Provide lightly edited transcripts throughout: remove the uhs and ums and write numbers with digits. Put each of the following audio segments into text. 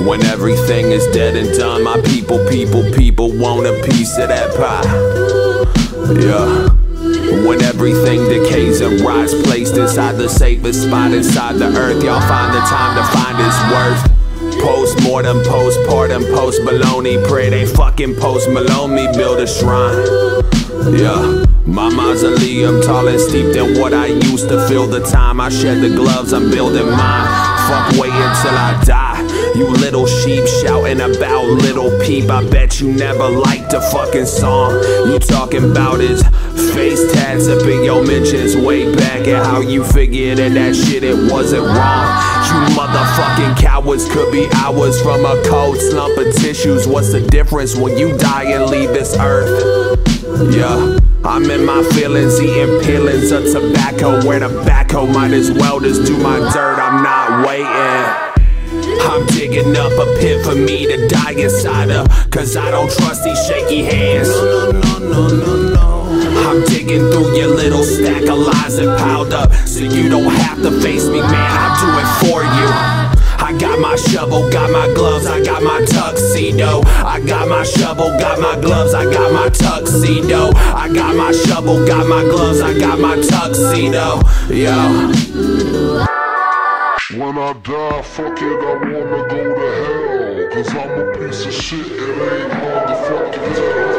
When everything is dead and done, my people want a piece of that pie. Yeah. When everything decays and rots, placed inside the safest spot inside the earth, y'all find the time to find its worth. Post-mortem, postpartum, post-baloney. Pray they fucking post-Malone me, build a shrine. Yeah, my mausoleum, tall and steeped in what I used to feel the time I shed the gloves, I'm building mine. Fuck waiting till I die. You little sheep shouting about Little Peep. I bet you never liked a fucking song. You talking about his face tats up in your mentions way back, and how you figured that shit it wasn't wrong. You motherfucking cowards could be hours from a cold slump of tissues. What's the difference when you die and leave this earth? Yeah, I'm in my feelings, eating peelings of tobacco, where tobacco might as well just do my dirt. I'm not waiting. I'm digging up a pit for me to die inside of, cause I don't trust these shaky hands. No. I'm digging through your little stack of lies that piled up, so you don't have to face me, man, I'll do it for you. I got my shovel, got my gloves, I got my tuxedo. I got my shovel, got my gloves, I got my tuxedo. I got my shovel, got my gloves, I got my tuxedo. Yo. When I die, fuck it, I wanna go to hell. Cause I'm a piece of shit, it ain't hard to fucking tell.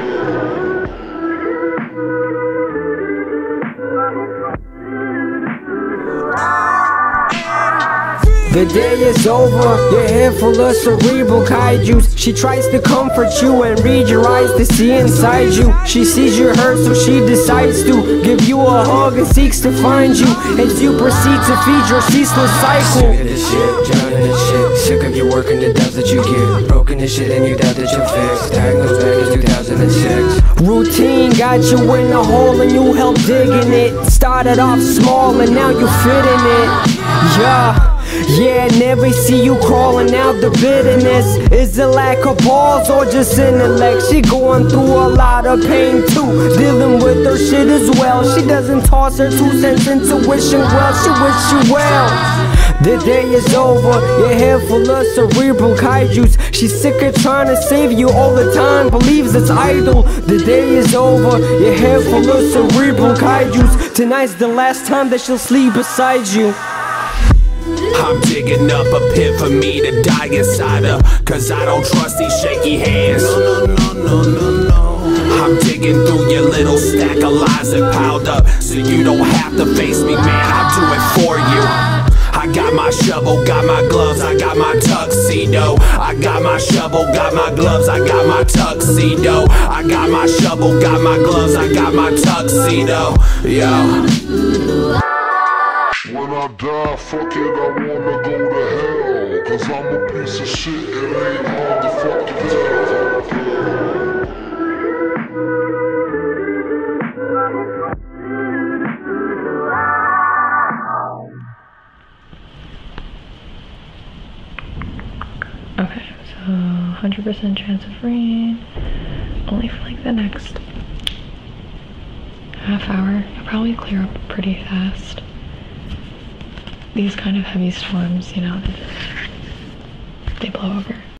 The day is over, your head full of cerebral kaijus. She tries to comfort you and read your eyes to see inside you. She sees you're hurt, so she decides to give you a hug and seeks to find you as you proceed to feed your ceaseless cycle. Sick of this shit, drowning in shit. Sick of you working the dubs that you get. Broken as shit and you doubt that you'll fix. Diagnosed back in 2006. Routine got you in a hole and you helped digging it. Started off small and now you fit in it. Yeah, never see you crawling out. The bitterness is a lack of balls or just intellect. She going through a lot of pain too, dealing with her shit as well. She doesn't toss her 2 cents intuition well, she wish you well. The day is over, your head full of cerebral kaijus. She's sick of trying to save you all the time, believes it's idle. The day is over, your head full of cerebral kaijus. Tonight's the last time that she'll sleep beside you. I'm digging up a pit for me to die inside of, cause I don't trust these shaky hands. No. I'm digging through your little stack of lies that piled up, so you don't have to face me, man, I'll do it for you. I got my shovel, got my gloves, I got my tuxedo. I got my shovel, got my gloves, I got my tuxedo. I got my shovel, got my gloves, I got my tuxedo. Yo. When I die, fuck it, I wanna go to hell. Cause I'm a piece of shit, it ain't hard to fucking tell. Okay, so 100% chance of rain, only for like the next half hour. It'll probably clear up pretty fast. These kind of heavy storms, you know, they blow over.